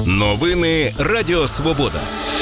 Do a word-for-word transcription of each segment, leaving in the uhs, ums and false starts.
Новини Радіо Свобода.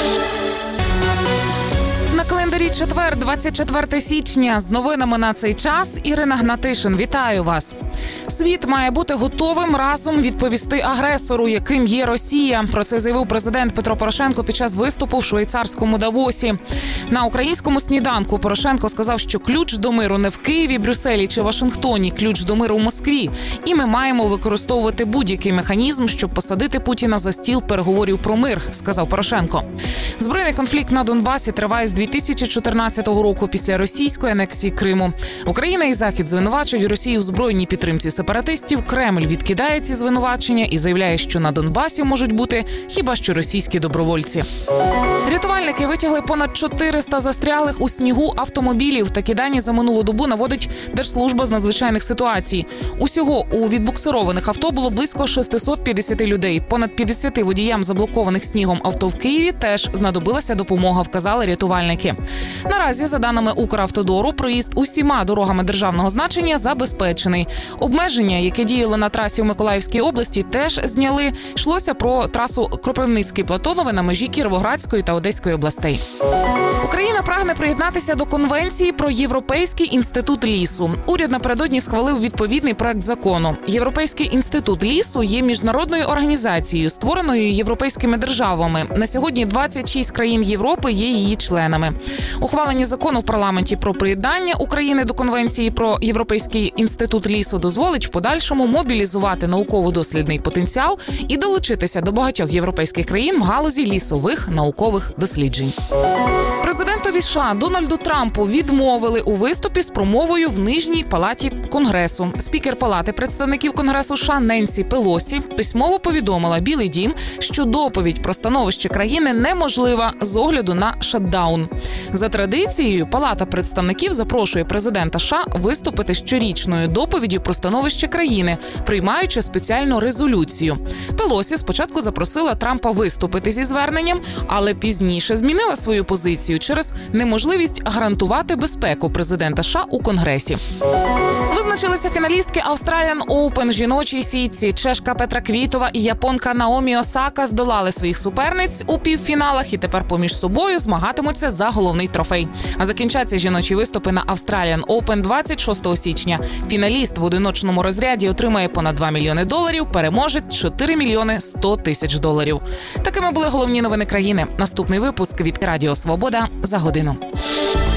На календарі четвер, двадцять четверте січня. З новинами на цей час Ірина Гнатишин. Вітаю вас. Світ має бути готовим разом відповісти агресору, яким є Росія. Про це заявив президент Петро Порошенко під час виступу в швейцарському Давосі. На українському сніданку Порошенко сказав, що ключ до миру не в Києві, Брюсселі чи Вашингтоні, ключ до миру в Москві. І ми маємо використовувати будь-який механізм, щоб посадити Путіна за стіл переговорів про мир, сказав Порошенко. Збройний конфлікт на Донбасі триває з дві тисячі чотирнадцятого року після російської анексії Криму. Україна і Захід звинувачують Росію в збройній підтримці сепаратистів. Кремль відкидає ці звинувачення і заявляє, що на Донбасі можуть бути хіба що російські добровольці. Рятувальники витягли понад чотириста застряглих у снігу автомобілів. Такі дані за минулу добу наводить Держслужба з надзвичайних ситуацій. Усього у відбуксированих авто було близько шістсот п'ятдесят людей. Понад п'ятдесят водіям заблокованих снігом авто в Києві теж знадобилася допомога, вказали рятувальники. Наразі, за даними Укравтодору, проїзд усіма дорогами державного значення забезпечений. Обмеження, яке діяло на трасі у Миколаївській області, теж зняли. Йшлося про трасу Кропивницький-Платонове на межі Кіровоградської та Одеської областей. Україна прагне приєднатися до Конвенції про Європейський інститут лісу. Уряд напередодні схвалив відповідний проект закону. Європейський інститут лісу є міжнародною організацією, створеною європейськими державами. На сьогодні двадцять шість країн Європи є її членами. Ухвалення закону в парламенті про приєднання України до Конвенції про Європейський інститут лісу дозволить в подальшому мобілізувати науково-дослідний потенціал і долучитися до багатьох європейських країн в галузі лісових наукових досліджень. Президентові США Дональду Трампу відмовили у виступі з промовою в Нижній палаті Конгресу. Спікер Палати представників Конгресу США Ненсі Пелосі письмово повідомила Білий дім, що доповідь про становище країни неможлива з огляду на шатдаун. За традицією, Палата представників запрошує президента США виступити з щорічною доповіддю про становище країни, приймаючи спеціальну резолюцію. Пелосі спочатку запросила Трампа виступити зі зверненням, але пізніше змінила свою позицію через неможливість гарантувати безпеку президента США у Конгресі. Визначилися фіналістки Australian Open жіночій сітці. Чешка Петра Квітова і японка Наомі Осака здолали своїх суперниць у півфіналах і тепер поміж собою змагатимуться за головний трофей. А закінчаться жіночі виступи на Australian Open двадцять шостого січня. Фіналіст в одиночному розряді отримає понад два мільйони доларів, переможець – чотири мільйони сто тисяч доларів. Такими були головні новини країни. Наступний випуск від Радіо Свобода за годину.